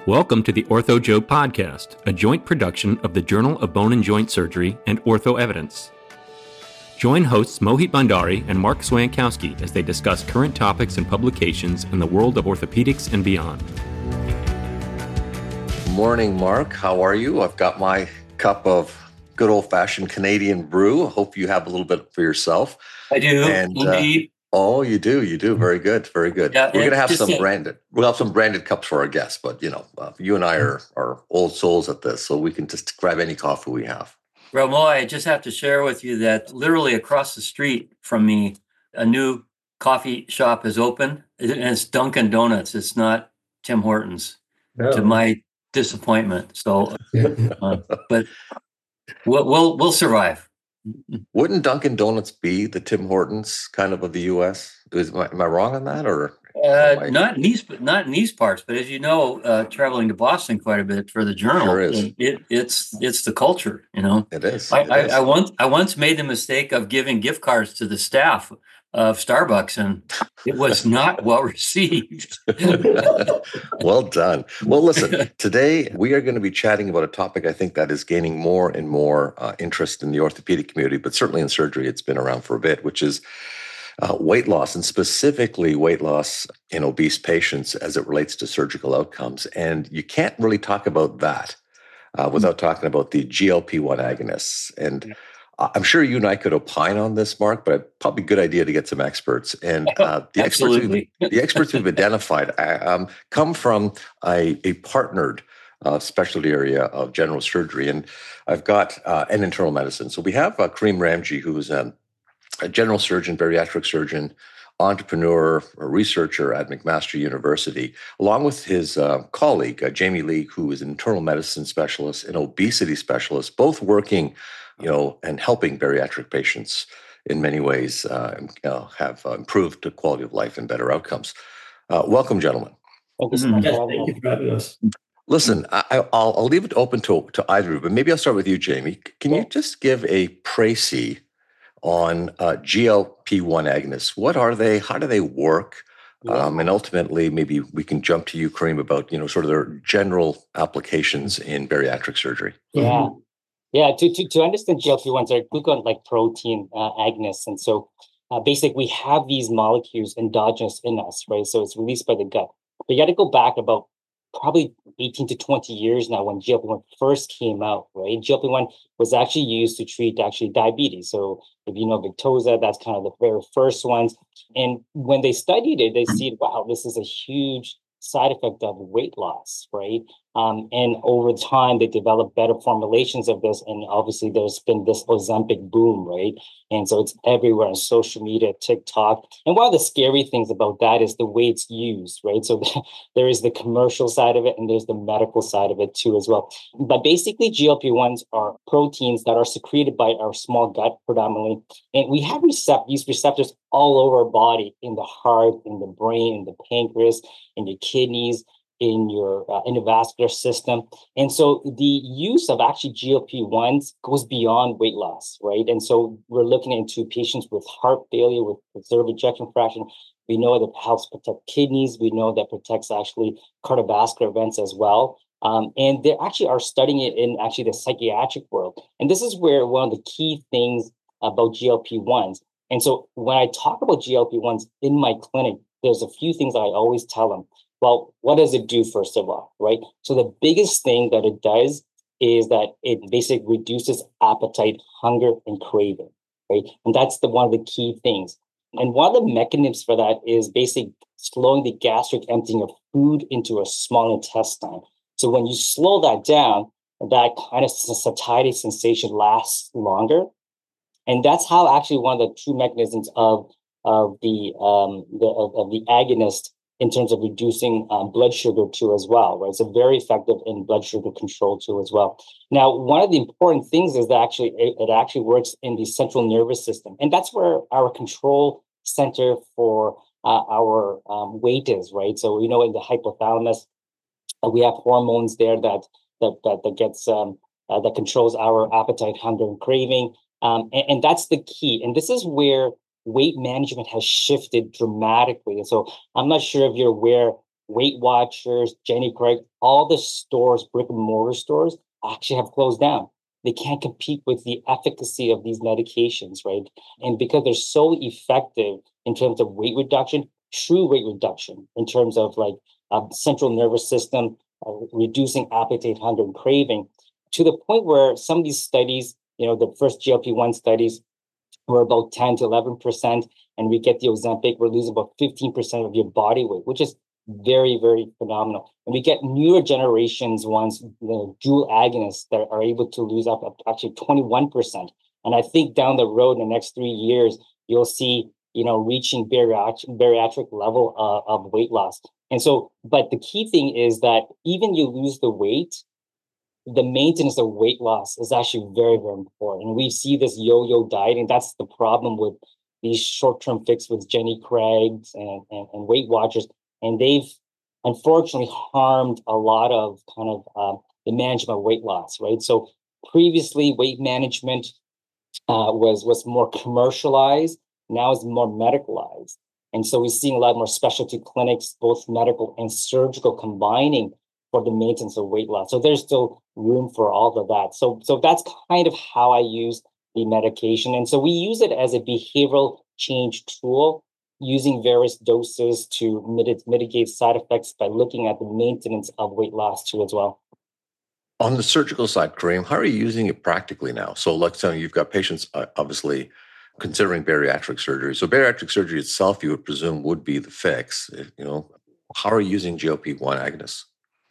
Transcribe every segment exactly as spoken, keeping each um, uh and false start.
Welcome to the Ortho Joe Podcast, a joint production of the Journal of Bone and Joint Surgery and Ortho Evidence. Join hosts Mohit Bhandari and Mark Swankowski as they discuss current topics and publications in the world of orthopedics and beyond. Morning, Mark. How are you? I've got my cup of good old-fashioned Canadian brew. Hope you have a little bit for yourself. I do, and, indeed. Uh, oh, you do, you do. Very good, very good. Yeah, We're going to have some a, branded. We'll have some branded cups for our guests, but you know, uh, you and I are are old souls at this, so we can just grab any coffee we have. Ramo, I just have to share with you that literally across the street from me, a new coffee shop is open, and it's Dunkin' Donuts. It's not Tim Hortons, no. To my disappointment. So, uh, but we'll, we'll we'll survive. Wouldn't Dunkin' Donuts be the Tim Hortons kind of of the U S? Is, am I wrong on that, or uh, I... not in these, not in these parts? But as you know, uh, traveling to Boston quite a bit for the Journal, sure is. It, it's it's the culture, you know. It is. I, it I, is. I once I once made the mistake of giving gift cards to the staff of Starbucks, and it was not well received. Well done. Well, listen, today we are going to be chatting about a topic I think that is gaining more and more uh, interest in the orthopedic community, but certainly in surgery, it's been around for a bit, which is uh, weight loss, and specifically weight loss in obese patients as it relates to surgical outcomes. And you can't really talk about that uh, without talking about the G L P one agonists. And I'm sure you and I could opine on this, Mark, but probably a good idea to get some experts. And uh, the experts we've, the experts we've identified um, come from a, a partnered uh, specialty area of general surgery. And I've got uh, an internal medicine. So we have uh, Kareem Ramji, who is a, a general surgeon, bariatric surgeon, entrepreneur, a researcher at McMaster University, along with his uh, colleague, uh, Jamie Lee, who is an internal medicine specialist and obesity specialist, both working you know, and helping bariatric patients in many ways uh, you know, have uh, improved the quality of life and better outcomes. Uh, welcome, gentlemen. Thank you so much. Yes, thank you for having us. Listen, I, I'll, I'll leave it open to, to either of you, but maybe I'll start with you, Jamie. Can you just give a précis on uh, G L P one agonists? What are they? How do they work? Um, and ultimately, maybe we can jump to you, Kareem, about, you know, sort of their general applications in bariatric surgery. Yeah. Yeah, to, to, to understand G L P ones, they're glucose-like protein uh, agonists. And so uh, basically, we have these molecules endogenous in us, right? So it's released by the gut. But you got to go back about probably eighteen to twenty years now when G L P one first came out, right? G L P one was actually used to treat actually diabetes. So if you know Victoza, that's kind of the very first ones. And when they studied it, they see, wow, this is a huge side effect of weight loss, right? Um, and over time, they developed better formulations of this. And obviously, there's been this Ozempic boom, right? And so it's everywhere on social media, TikTok. And one of the scary things about that is the way it's used, right? So there is the commercial side of it, and there's the medical side of it too as well. But basically, G L P ones are proteins that are secreted by our small gut predominantly. And we have recept- these receptors all over our body, in the heart, in the brain, in the pancreas, in your kidneys, in your uh, endovascular system. And so the use of actually G L P ones goes beyond weight loss, right? And so we're looking into patients with heart failure, with preserved ejection fraction. We know that it helps protect kidneys. We know that protects actually cardiovascular events as well. Um, and they actually are studying it in actually the psychiatric world. And this is where one of the key things about G L P ones. And so when I talk about G L P ones in my clinic, there's a few things that I always tell them. Well, what does it do, first of all, right? So the biggest thing that it does is that it basically reduces appetite, hunger, and craving, right? And that's the one of the key things. And one of the mechanisms for that is basically slowing the gastric emptying of food into a small intestine. So when you slow that down, that kind of satiety sensation lasts longer. And that's how actually one of the true mechanisms of, of the, um, the of, of the agonist in terms of reducing um, blood sugar too as well, right? It's very effective in blood sugar control too as well. Now, one of the important things is that actually it, it actually works in the central nervous system. And that's where our control center for uh, our um, weight is, right? So, you know, in the hypothalamus, uh, we have hormones there that that that, that gets um, uh, that controls our appetite, hunger, and craving. Um, and, and that's the key. And this is where weight management has shifted dramatically. And so I'm not sure if you're aware Weight Watchers, Jenny Craig, all the stores, brick and mortar stores, actually have closed down. They can't compete with the efficacy of these medications, right? And because they're so effective in terms of weight reduction, true weight reduction, in terms of like uh, central nervous system, uh, reducing appetite, hunger, and craving, to the point where some of these studies, you know, the first G L P one studies were about ten to eleven percent, and we get the Ozempic, we're losing about fifteen percent of your body weight, which is very, very phenomenal. And we get newer generations ones, the dual agonists that are able to lose up, up to actually twenty-one percent. And I think down the road in the next three years, you'll see, you know, reaching bariatric, bariatric level uh, of weight loss. And so, but the key thing is that even you lose the weight, the maintenance of weight loss is actually very, very important. And we see this yo-yo dieting. That's the problem with these short-term fixes with Jenny Craig's and, and, and Weight Watchers. And they've unfortunately harmed a lot of kind of uh, the management of weight loss, right? So previously, weight management uh, was, was more commercialized. Now it's more medicalized. And so we're seeing a lot more specialty clinics, both medical and surgical, combining for the maintenance of weight loss. So there's still room for all of that. So, so that's kind of how I use the medication. And so we use it as a behavioral change tool, using various doses to mit- mitigate side effects by looking at the maintenance of weight loss too as well. On the surgical side, Kareem, how are you using it practically now? So like saying you've got patients uh, obviously considering bariatric surgery. So bariatric surgery itself, you would presume, would be the fix. You know, how are you using G L P one agonists?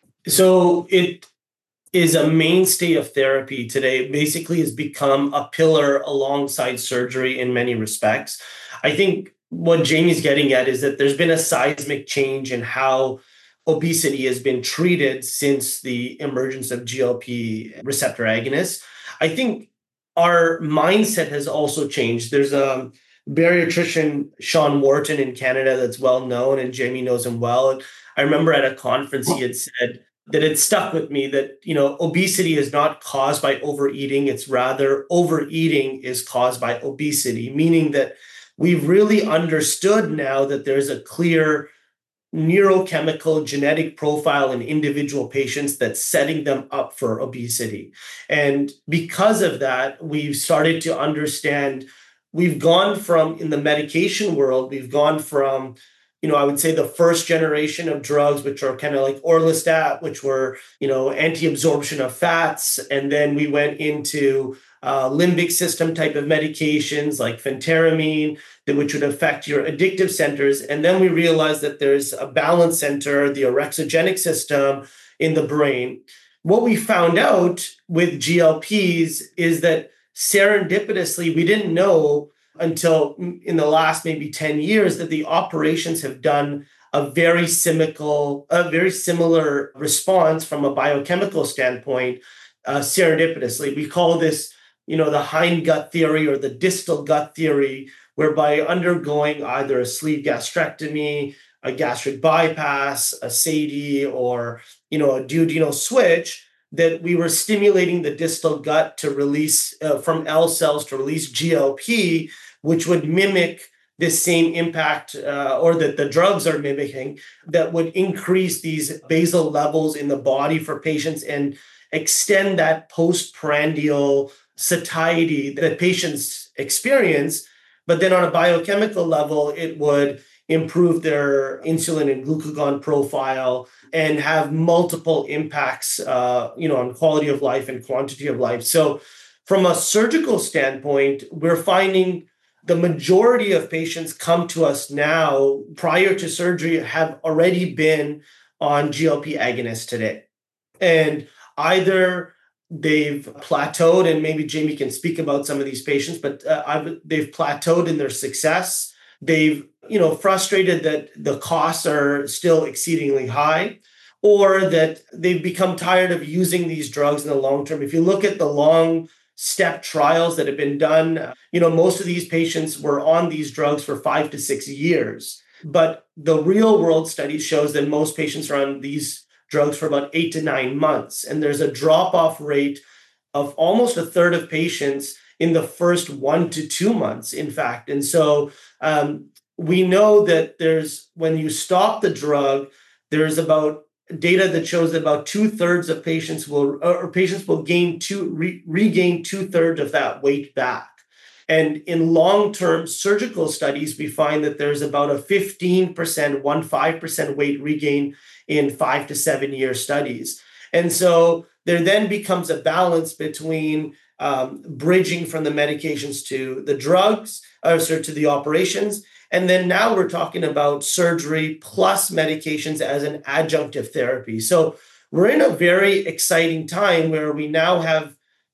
So it is a mainstay of therapy today. It basically has become a pillar alongside surgery in many respects. I think what Jamie's getting at is that there's been a seismic change in how obesity has been treated since the emergence of G L P receptor agonists. I think our mindset has also changed. There's a bariatrician, Sean Wharton, in Canada that's well known, and Jamie knows him well. I remember at a conference he had said that it stuck with me that, you know, obesity is not caused by overeating. It's rather overeating is caused by obesity, meaning that we've really understood now that there's a clear neurochemical genetic profile in individual patients that's setting them up for obesity. And because of that, we've started to understand, we've gone from, in the medication world, we've gone from, you know, I would say the first generation of drugs, which are kind of like orlistat, which were, you know, anti-absorption of fats. And then we went into uh, limbic system type of medications like phentermine, that which would affect your addictive centers. And then we realized that there's a balance center, the orexigenic system in the brain. What we found out with G L Ps is that serendipitously, we didn't know until in the last maybe ten years that the operations have done a very similar, a very similar response from a biochemical standpoint, uh, serendipitously. We call this, you know, the hind gut theory or the distal gut theory, whereby undergoing either a sleeve gastrectomy, a gastric bypass, a S A D I, or, you know, a duodenal switch, that we were stimulating the distal gut to release uh, from L cells to release G L P, which would mimic this same impact uh, or that the drugs are mimicking, that would increase these basal levels in the body for patients and extend that postprandial satiety that patients experience. But then on a biochemical level, it would improve their insulin and glucagon profile and have multiple impacts, uh, you know, on quality of life and quantity of life. So from a surgical standpoint, we're finding the majority of patients come to us now prior to surgery have already been on G L P agonists today. And either they've plateaued, and maybe Jamie can speak about some of these patients, but uh, I've, they've plateaued in their success. They've, you know, frustrated that the costs are still exceedingly high, or that they've become tired of using these drugs in the long term. If you look at the long step trials that have been done, you know, most of these patients were on these drugs for five to six years. But the real world study shows that most patients are on these drugs for about eight to nine months. And there's a drop-off rate of almost a third of patients in the first one to two months, in fact. And so um, we know that there's, when you stop the drug, there's about data that shows that about two thirds of patients will, or patients will gain two, re, regain two thirds of that weight back. And in long-term surgical studies, we find that there's about a fifteen percent, one five percent weight regain in five to seven year studies. And so there then becomes a balance between um, bridging from the medications to the drugs, or sorry, to the operations. And then now we're talking about surgery plus medications as an adjunctive therapy. So we're in a very exciting time where we now have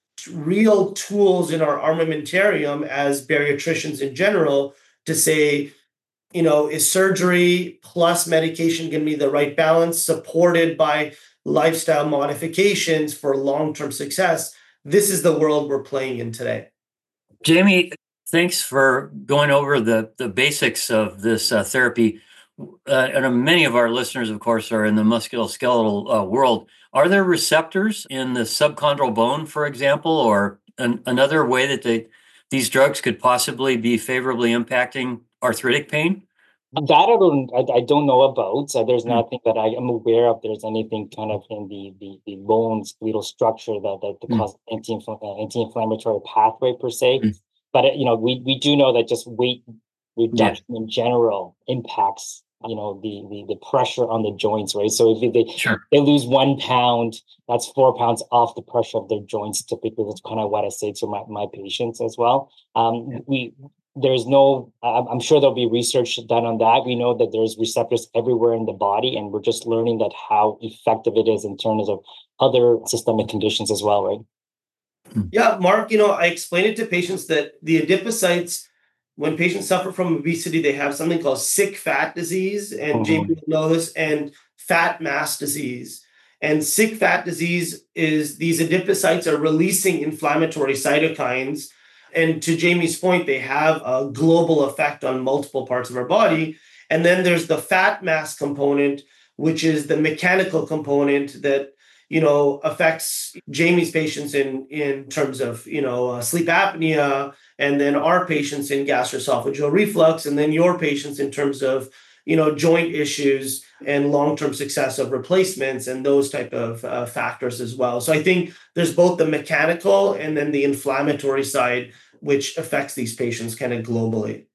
real tools in our armamentarium as bariatricians in general to say, you know, is surgery plus medication going to be the right balance, supported by lifestyle modifications for long-term success? This is the world we're playing in today. Jamie, thanks for going over the, the basics of this uh, therapy. Uh, and many of our listeners, of course, are in the musculoskeletal uh, world. Are there receptors in the subchondral bone, for example, or an, another way that they, these drugs could possibly be favorably impacting arthritic pain? That I don't, I, I don't know about. So there's nothing that I am aware of. There's anything kind of in the the, the bone skeletal structure that that, that mm. causes anti uh, anti-inflammatory pathway per se. Mm. But you know, we we do know that just weight reduction yeah. in general impacts, you know, the, the the pressure on the joints, right? So if they sure. they lose one pound, that's four pounds off the pressure of their joints. Typically, that's kind of what I say to my, my patients as well. Um, yeah. We there's no, I'm sure there'll be research done on that. We know that there's receptors everywhere in the body, and we're just learning that how effective it is in terms of other systemic conditions as well, right? Yeah, Mark, you know, I explain it to patients that the adipocytes, when patients suffer from obesity, they have something called sick fat disease, and mm-hmm. Jamie will know this, and fat mass disease. And sick fat disease is these adipocytes are releasing inflammatory cytokines. And to Jamie's point, they have a global effect on multiple parts of our body. And then there's the fat mass component, which is the mechanical component that, you know, affects Jamie's patients in, in terms of, you know, uh, sleep apnea, and then our patients in gastroesophageal reflux, and then your patients in terms of, you know, joint issues and long-term success of replacements and those type of uh, factors as well. So I think there's both the mechanical and then the inflammatory side, which affects these patients kind of globally.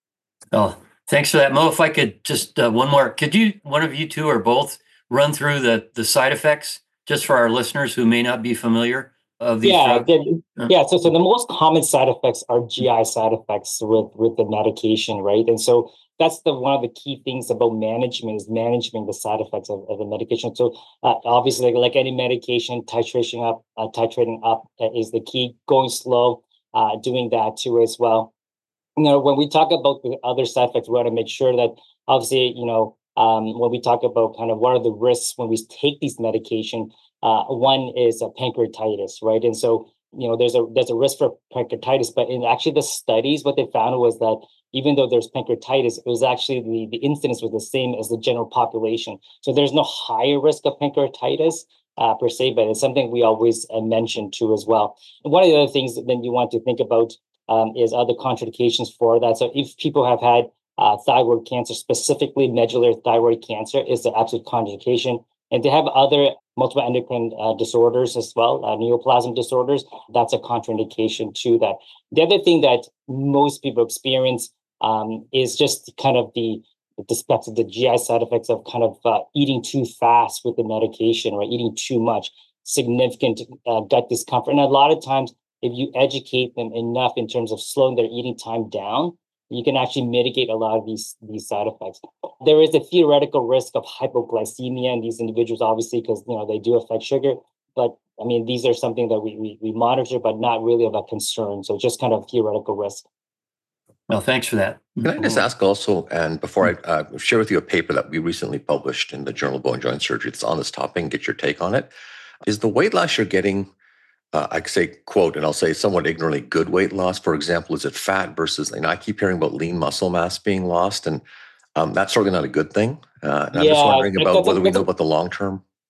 Oh, thanks for that, Mo. If I could just uh, one more, could you, one of you two or both, run through the the side effects just for our listeners who may not be familiar of these yeah, drugs? The, yeah. So, so the most common side effects are G I side effects with with the medication, right? And so that's the one of the key things about management is managing the side effects of, of the medication. So uh, obviously, like, like any medication, titration up, uh, titrating up uh, is the key. Going slow. Uh, doing that too as well. You know, when we talk about the other side effects, we want to make sure that obviously, you know, um, when we talk about kind of what are the risks when we take these medication, uh, one is a pancreatitis, right? And so, you know, there's a there's a risk for pancreatitis, but in actually the studies, what they found was that even though there's pancreatitis, it was actually the, the incidence was the same as the general population. So there's no higher risk of pancreatitis. Uh, per se, but it's something we always uh, mention too as well. And one of the other things that then you want to think about um, is other contraindications for that. So if people have had uh, thyroid cancer, specifically medullary thyroid cancer is the absolute contraindication. And they have other multiple endocrine uh, disorders as well, uh, neoplasm disorders, that's a contraindication to that. The other thing that most people experience um, is just kind of the the, the G I side effects of kind of uh, eating too fast with the medication, right? Eating too much, significant uh, gut discomfort. And a lot of times, if you educate them enough in terms of slowing their eating time down, you can actually mitigate a lot of these, these side effects. There is a theoretical risk of hypoglycemia in these individuals, obviously, because, you know, they do affect sugar. But I mean, these are something that we, we, we monitor, but not really of a concern. So just kind of theoretical risk. Well, thanks for that. Can I just ask also, and before I uh, share with you a paper that we recently published in the Journal of Bone and Joint Surgery that's on this topic and get your take on it, is the weight loss you're getting, uh, I say, quote, and I'll say somewhat ignorantly, good weight loss? For example, is it fat versus, and I keep hearing about lean muscle mass being lost, and um, that's certainly not a good thing. Uh, and yeah, I'm just wondering about that's, whether that's, we know about the long term.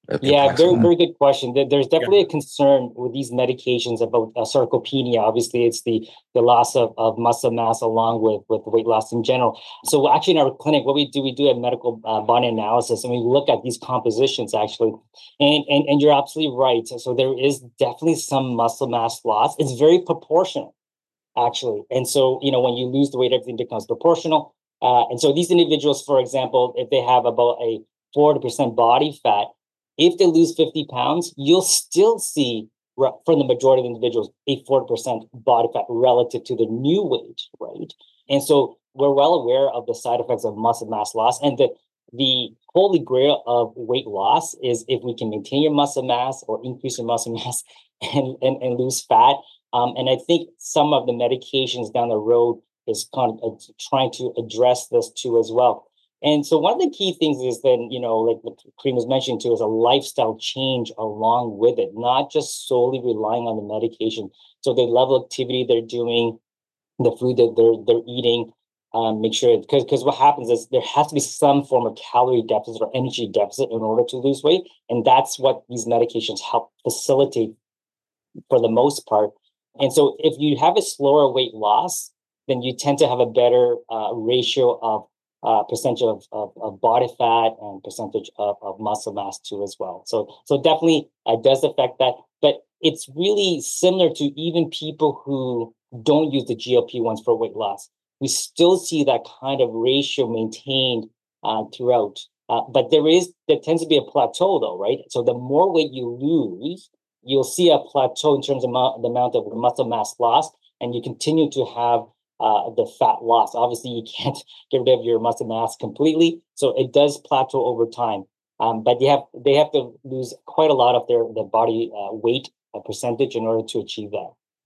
Yeah, very, very good question. There's definitely yeah. a concern with these medications about uh, sarcopenia. Obviously, it's the, the loss of, of muscle mass along with, with weight loss in general. So actually in our clinic, what we do, we do a medical uh, body analysis, and we look at these compositions actually. And, and, and you're absolutely right. So there is definitely some muscle mass loss. It's very proportional, actually. And so, you know, when you lose the weight, everything becomes proportional. Uh, and so these individuals, for example, if they have about a forty percent body fat, if they lose fifty pounds, you'll still see, for the majority of individuals, a forty percent body fat relative to the new weight, right? And so we're well aware of the side effects of muscle mass loss. And the, the holy grail of weight loss is if we can maintain your muscle mass or increase your muscle mass and, and, and lose fat. Um, and I think some of the medications down the road is kind of trying to address this too as well. And so one of the key things is then, you know, like what Karim was mentioning too, is a lifestyle change along with it, not just solely relying on the medication. So the level of activity they're doing, the food that they're they're eating, um, make sure, because because what happens is there has to be some form of calorie deficit or energy deficit in order to lose weight. And that's what these medications help facilitate for the most part. And so if you have a slower weight loss, then you tend to have a better uh, ratio of uh, percentage of, of, of body fat and percentage of, of muscle mass too as well. So so definitely uh, does affect that. But it's really similar to even people who don't use the G L P ones for weight loss. We still see that kind of ratio maintained uh, throughout. Uh, but there is there tends to be a plateau though, right? So the more weight you lose, you'll see a plateau in terms of amount, the amount of muscle mass loss, and you continue to have uh, the fat loss. Obviously, you can't get rid of your muscle mass completely, so it does plateau over time. Um, but they have they have to lose quite a lot of their, their body uh, weight uh, percentage in order to achieve that.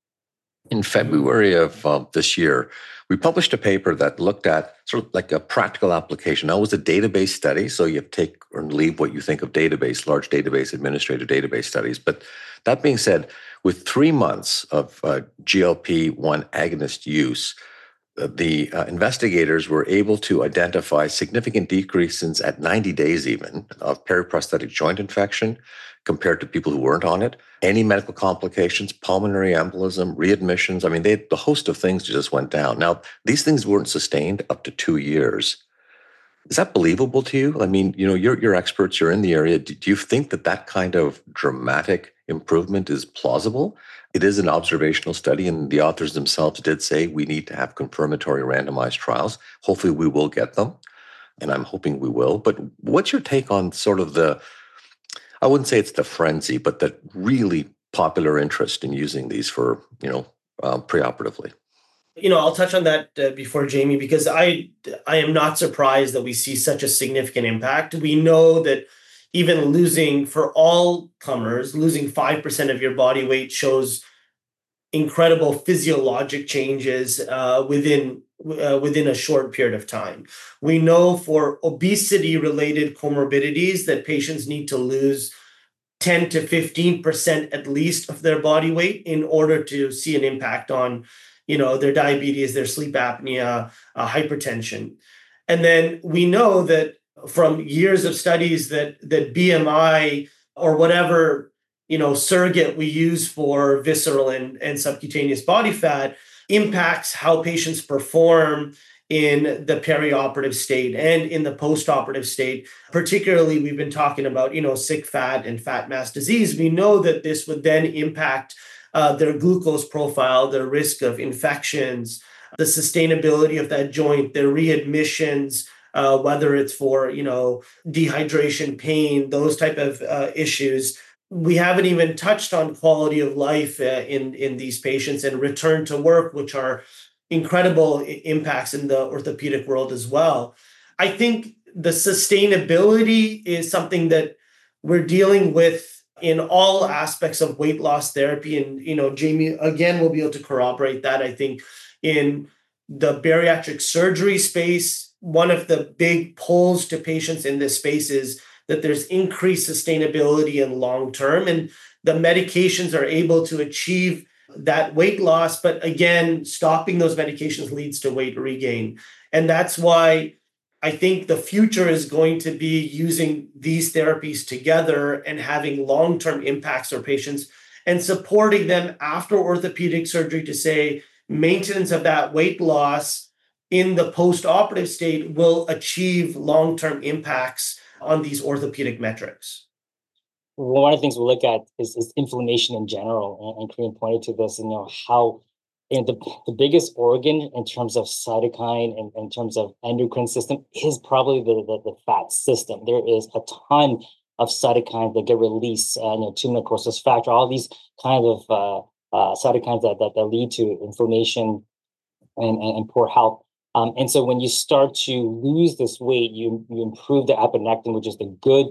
In February of uh, this year, we published a paper that looked at sort of like a practical application. Now, it was a database study, so you take or leave what you think of database, large database, administrative database studies. But that being said, with three months of uh, G L P one agonist use, uh, the uh, investigators were able to identify significant decreases at ninety days even of periprosthetic joint infection compared to people who weren't on it. Any medical complications, pulmonary embolism, readmissions. I mean, they, the host of things just went down. Now, these things weren't sustained up to two years. Is that believable to you? I mean, you know, you're, you're experts, you're in the area. Do, do you think that that kind of dramatic improvement is plausible? It is an observational study, and the authors themselves did say we need to have confirmatory randomized trials. Hopefully we will get them, and I'm hoping we will. But what's your take on sort of the, I wouldn't say it's the frenzy, but the really popular interest in using these for, you know, um, preoperatively? You know, I'll touch on that uh, before Jamie, because I I am not surprised that we see such a significant impact. We know that even losing, for all comers, losing five percent of your body weight shows incredible physiologic changes uh, within uh, within a short period of time. We know for obesity-related comorbidities that patients need to lose ten to fifteen percent at least of their body weight in order to see an impact on, you know, their diabetes, their sleep apnea, uh, hypertension. And then we know that from years of studies that that B M I or whatever, you know, surrogate we use for visceral and, and subcutaneous body fat impacts how patients perform in the perioperative state and in the postoperative state. Particularly, we've been talking about, you know, sick fat and fat mass disease. We know that this would then impact uh, their glucose profile, their risk of infections, the sustainability of that joint, their readmissions, uh, whether it's for, you know, dehydration, pain, those type of uh, issues. We haven't even touched on quality of life uh, in, in these patients and return to work, which are incredible impacts in the orthopedic world as well. I think the sustainability is something that we're dealing with in all aspects of weight loss therapy. And, you know, Jamie, again, will be able to corroborate that. I think in the bariatric surgery space, one of the big pulls to patients in this space is that there's increased sustainability in long term, and the medications are able to achieve that weight loss. But again, stopping those medications leads to weight regain. And that's why I think the future is going to be using these therapies together and having long-term impacts for patients and supporting them after orthopedic surgery to say maintenance of that weight loss in the post-operative state will achieve long-term impacts on these orthopedic metrics. One of the things we look at is, is inflammation in general, and, and Karim pointed to this, and you know how you know, the, the biggest organ in terms of cytokine and in terms of endocrine system is probably the, the, the fat system. There is a ton of cytokines that get released, uh, you know, tumor necrosis factor, all these kind of uh, uh, cytokines that, that, that lead to inflammation and, and, and poor health. Um, and so when you start to lose this weight, you, you improve the epinephrine, which is the good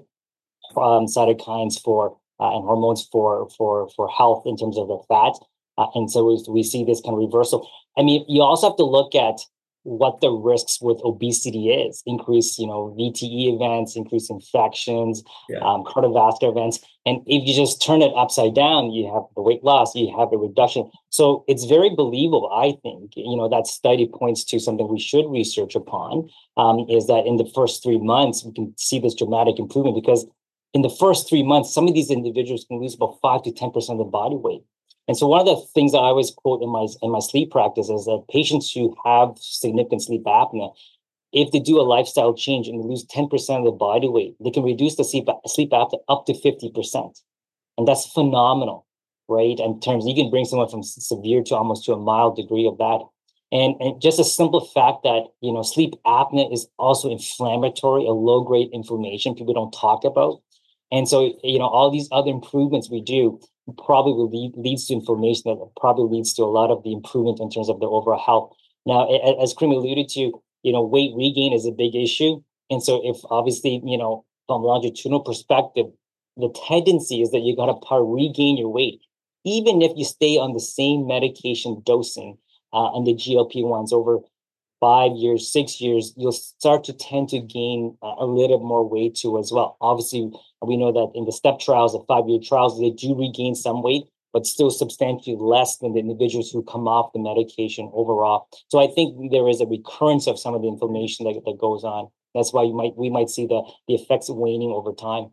um, cytokines for uh, and hormones for, for, for health in terms of the fat. Uh, and so we, we see this kind of reversal. I mean, you also have to look at what the risks with obesity is. Increase, you know, V T E events, increase infections, yeah. um, cardiovascular events. And if you just turn it upside down, you have the weight loss, you have the reduction. So it's very believable, I think. You know, that study points to something we should research upon, um, is that in the first three months, we can see this dramatic improvement because in the first three months, some of these individuals can lose about five to ten percent of the body weight. And so one of the things I always quote in my in my sleep practice is that patients who have significant sleep apnea, if they do a lifestyle change and lose ten percent of the body weight, they can reduce the sleep, sleep apnea up to fifty percent. And that's phenomenal, right? In terms, you can bring someone from severe to almost to a mild degree of that. And, and just a simple fact that, you know, sleep apnea is also inflammatory, a low-grade inflammation people don't talk about. And so, you know, all these other improvements we do probably will lead, leads to inflammation that probably leads to a lot of the improvement in terms of the overall health. Now, as Karim alluded to, you know, weight regain is a big issue. And so if obviously, you know, from a longitudinal perspective, the tendency is that you got to regain your weight, even if you stay on the same medication dosing uh, on the G L P ones over five years, six years, you'll start to tend to gain uh, a little more weight too as well. Obviously, we know that in the STEP trials, the five-year trials, they do regain some weight, but still substantially less than the individuals who come off the medication overall. So I think there is a recurrence of some of the inflammation that, that goes on. That's why you might we might see the, the effects waning over time.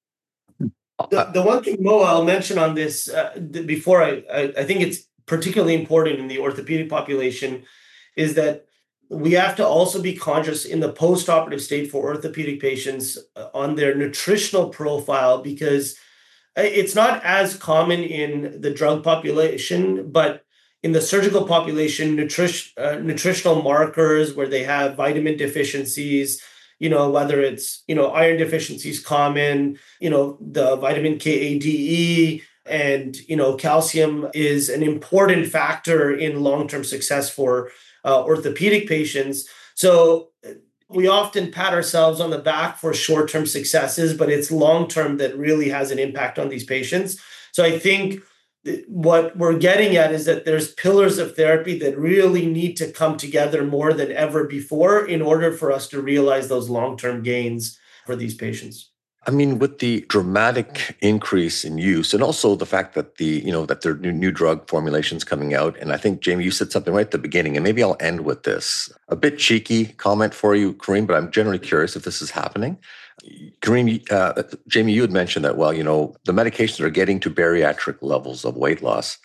The, the one thing, Mo, I'll mention on this uh, before I, I, I think it's particularly important in the orthopedic population is that we have to also be conscious in the post-operative state for orthopedic patients on their nutritional profile, because it's not as common in the drug population, but in the surgical population, nutrition, uh, nutritional markers where they have vitamin deficiencies, you know, whether it's, you know, iron deficiencies common, you know, the vitamin K, A, D, E, and, you know, calcium is an important factor in long-term success for Uh, orthopedic patients. So we often pat ourselves on the back for short-term successes, but it's long-term that really has an impact on these patients. So I think what we're getting at is that there's pillars of therapy that really need to come together more than ever before in order for us to realize those long-term gains for these patients. I mean, with the dramatic increase in use, and also the fact that the, you know, that there are new, new drug formulations coming out, and I think, Jamie, you said something right at the beginning, and maybe I'll end with this. A bit cheeky comment for you, Karim, but I'm generally curious if this is happening. Karim, uh, Jamie, you had mentioned that, well, you know, the medications are getting to bariatric levels of weight loss.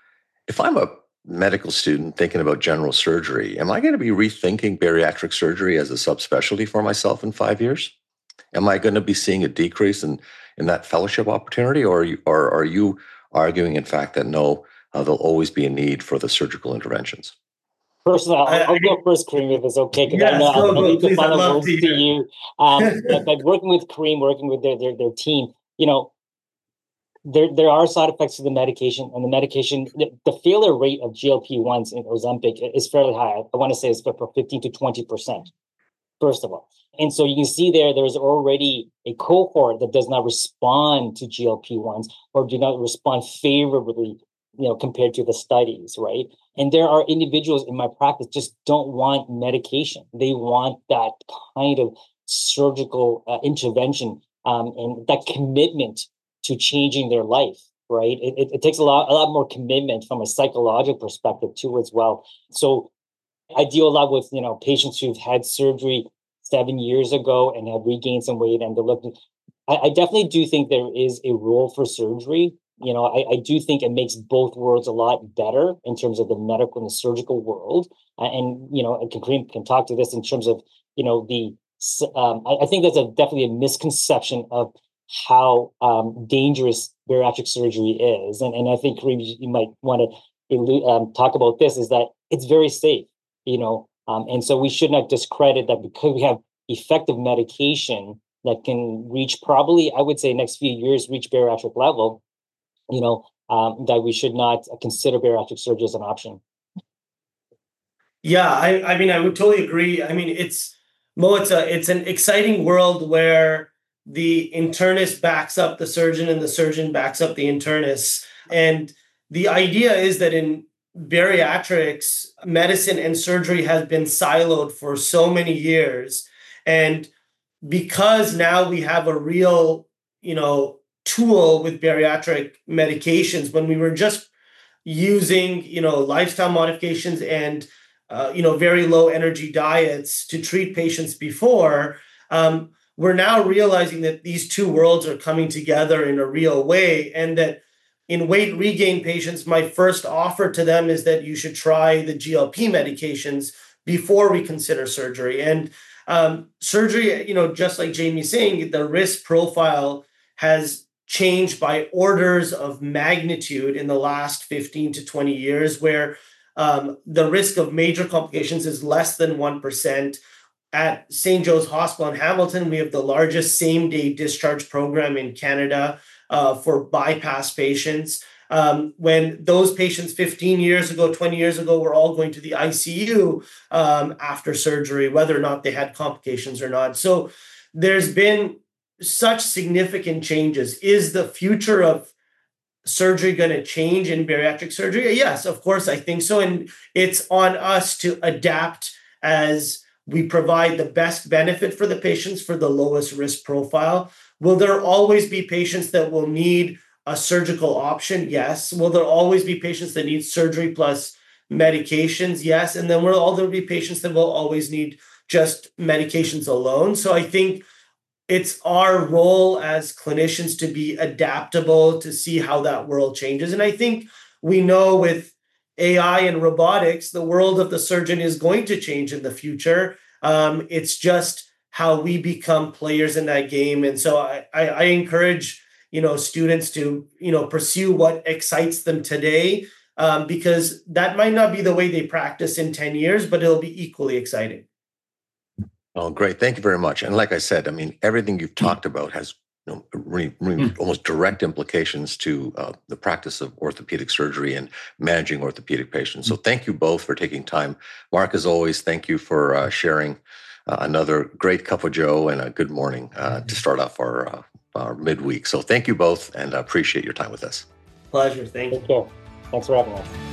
If I'm a medical student thinking about general surgery, am I going to be rethinking bariatric surgery as a subspecialty for myself in five years? Am I going to be seeing a decrease in, in that fellowship opportunity, or are you, or are you arguing, in fact, that no, uh, there'll always be a need for the surgical interventions? Personally, I'll, I'll go first, Karim, if it's okay, because yes, I know go, I'll, I'll leave the final words to, to you. Um, but, but working with Karim, working with their, their their team, you know, there there are side effects to the medication, and the medication, the, the failure rate of G L P ones in Ozempic is fairly high. I want to say it's for fifteen to twenty percent, first of all. And so you can see there, there's already a cohort that does not respond to G L P ones or do not respond favorably, you know, compared to the studies, right? And there are individuals in my practice just don't want medication. They want that kind of surgical uh, intervention um, and that commitment to changing their life, right? It, it, it takes a lot, a lot more commitment from a psychological perspective too as well. So I deal a lot with, you know, patients who've had surgery seven years ago and have regained some weight and they're looking, I, I definitely do think there is a role for surgery. You know, I, I do think it makes both worlds a lot better in terms of the medical and the surgical world. Uh, and, you know, Karim can talk to this in terms of, you know, the, um, I, I think that's a definitely a misconception of how um, dangerous bariatric surgery is. And, and I think, Karim, you, you might want to um, talk about this, is that it's very safe, you know, um, and so we should not discredit that because we have effective medication that can reach probably, I would say, next few years, reach bariatric level, you know, um, that we should not consider bariatric surgery as an option. Yeah, I, I mean, I would totally agree. I mean, it's, Mo, it's, a, it's an exciting world where the internist backs up the surgeon and the surgeon backs up the internist. And the idea is that in bariatrics, medicine and surgery has been siloed for so many years. And because now we have a real, you know, tool with bariatric medications, when we were just using, you know, lifestyle modifications and, uh, you know, very low energy diets to treat patients before, um, we're now realizing that these two worlds are coming together in a real way. And that in weight regain patients, my first offer to them is that you should try the G L P medications before we consider surgery. And um, surgery, you know, just like Jamie's saying, the risk profile has changed by orders of magnitude in the last fifteen to twenty years, where um, the risk of major complications is less than one percent. At Saint Joe's Hospital in Hamilton, we have the largest same-day discharge program in Canada uh, for bypass patients. Um, when those patients fifteen years ago, twenty years ago, were all going to the I C U um, after surgery, whether or not they had complications or not. So there's been such significant changes. Is the future of surgery going to change in bariatric surgery? Yes, of course, I think so. And it's on us to adapt as we provide the best benefit for the patients for the lowest risk profile. Will there always be patients that will need a surgical option? Yes. Will there always be patients that need surgery plus medications? Yes. And then will all there be patients that will always need just medications alone? So I think it's our role as clinicians to be adaptable, to see how that world changes. And I think we know with A I and robotics, the world of the surgeon is going to change in the future. Um, it's just how we become players in that game. And so I, I, I encourage, you know, students to, you know, pursue what excites them today, um, because that might not be the way they practice in ten years, but it'll be equally exciting. Oh, great. Thank you very much. And like I said, I mean, everything you've talked about has you know, really, really mm. almost direct implications to uh, the practice of orthopedic surgery and managing orthopedic patients. So thank you both for taking time. Mark, as always, thank you for uh, sharing uh, another great cup of Joe and a good morning uh, to start off our, uh, our midweek. So thank you both, and I appreciate your time with us. Pleasure. Thank you. Take care. Thanks for having us.